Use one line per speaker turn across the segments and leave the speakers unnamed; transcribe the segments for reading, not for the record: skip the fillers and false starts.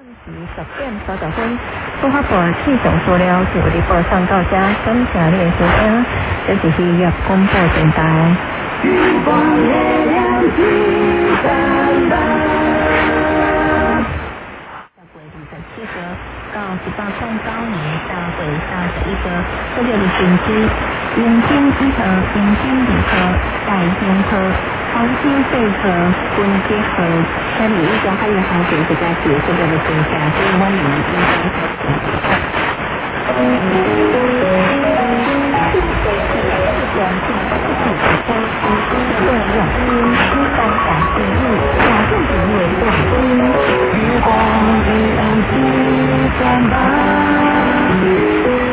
10点30分，中华部气象资料就为你播送到这，感谢你的收听，这就是粤广播电台。月光月亮几三八。27个到1809年大会31个，这个的成绩，迎宾1号、迎宾2号、大兴号、黄金4号、军捷号，下面一个还有航行国家级这个的评价，所以我们应月光月亮几三八。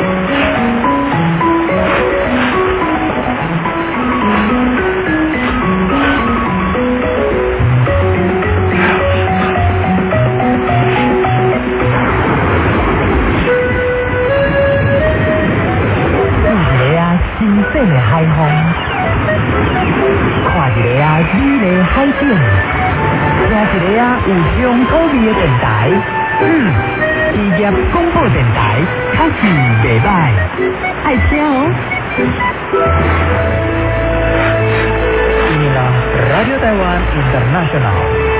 新鲜的海风，看一个啊美丽海景，听一个啊有乡土味的电台，职业广播电台，确实袂歹，爱听哦。Inilah Radio Taiwan International.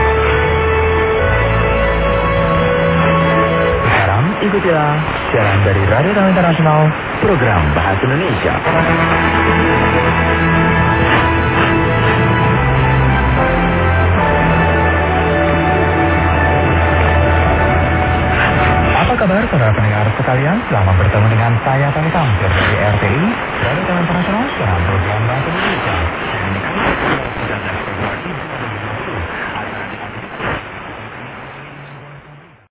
Ikutilah siaran dari Radio Taiwan Internasional, program Bahasa Indonesia. Apa kabar saudara pendengar sekalian? Selamat bertemu dengan saya Tony Tamsir dari RTI, Radio Taiwan Internasional, siaran program Bahasa Indonesia.